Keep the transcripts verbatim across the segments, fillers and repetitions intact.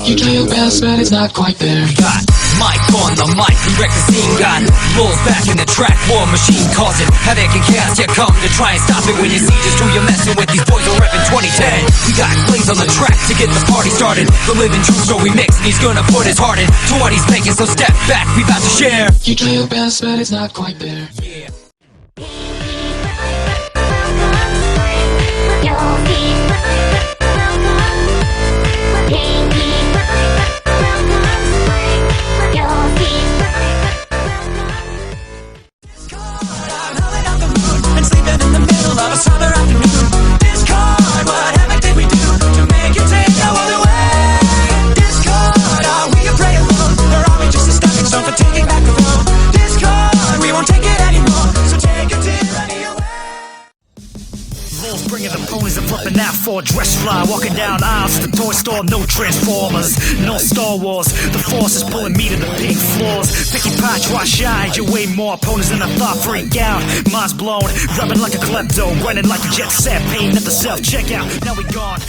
You try your best, but it's not quite there. Got Mike on the mic, we wreck the scene. Got Lulz back in the track, war machine causing headache and chaos. You come to try and stop it when you see just who you're messing with. These boys are reppin' twenty ten. We got Blaze on the track to get the party started. The living true story mix, and he's gonna put his heart in to what he's making. So step back, we about to share. You try your best, but it's not quite there. Yeah. Bringing the ponies and flipping out for a dress fly. Walking down aisles to the toy store, no Transformers, no Star Wars. The force is pulling me to the pink floors. Picky patch, why shine? You're way more opponents than I thought. Freak out, mind's blown. Rubbing like a klepto, running like a jet set. Pain at the self checkout. Now we gone.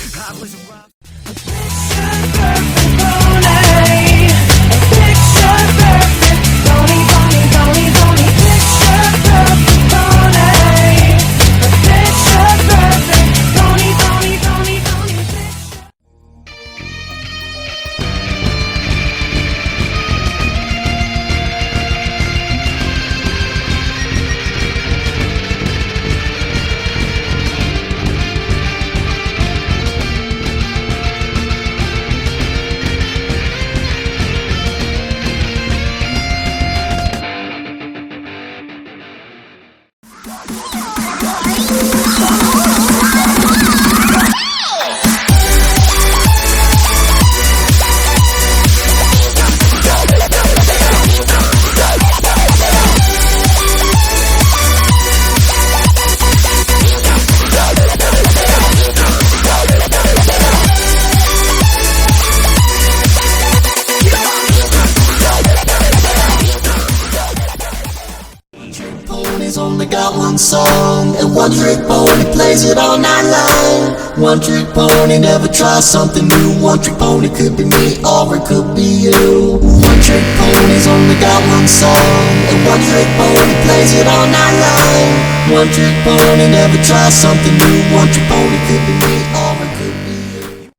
Only got one song, and one trick pony plays it all night long. One trick pony never tries something new. One trick pony could be me or it could be you. One trick pony's only got one song, and one trick pony plays it all night long. One trick pony never tries something new. One trick pony could be me or it could be you.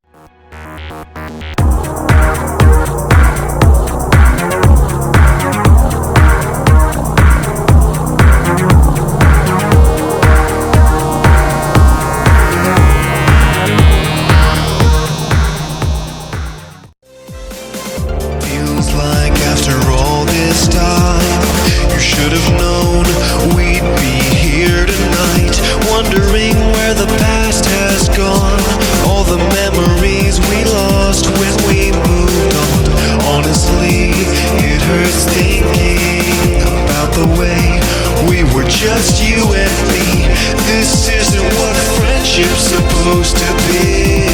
Just you and me. This isn't what friendship's supposed to be.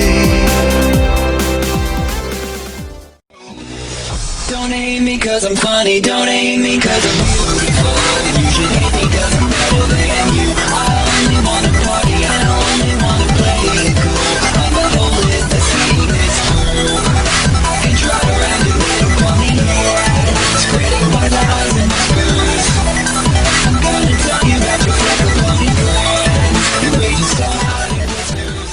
Don't hate me cause I'm funny, don't hate me cause I'm beautiful. You should hate me cause I'm better than you. I only wanna party, I only wanna play it cool. I'm a whole list of secrets true. I can try to round it with a funny head, spreading white lies and screws. I'm gonna tell you about your clever funny friends. You're waiting so hard in the snooze.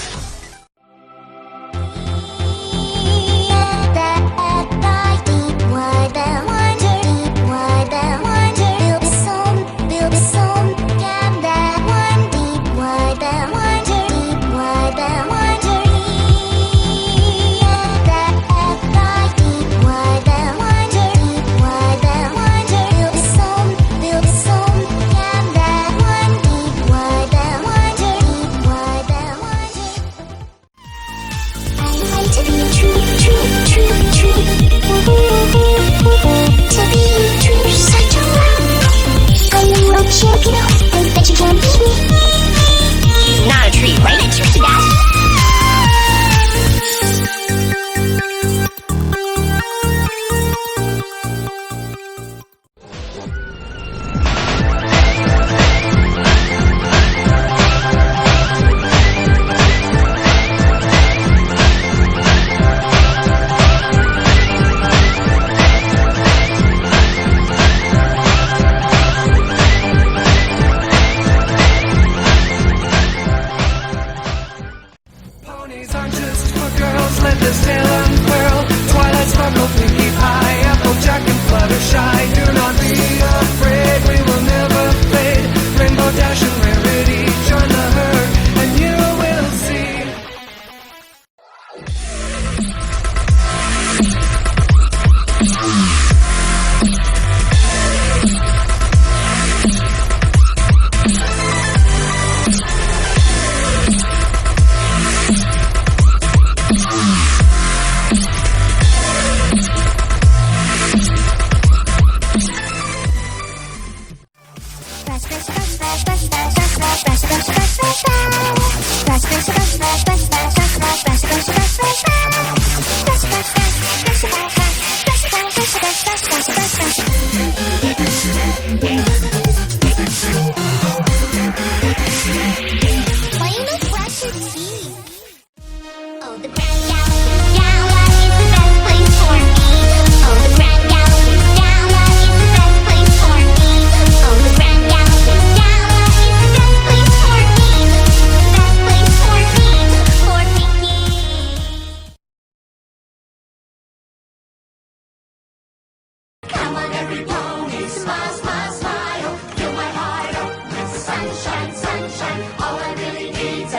That, that, that, deep, wide, the wonder, deep, wide, the wonder.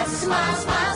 smile, smile.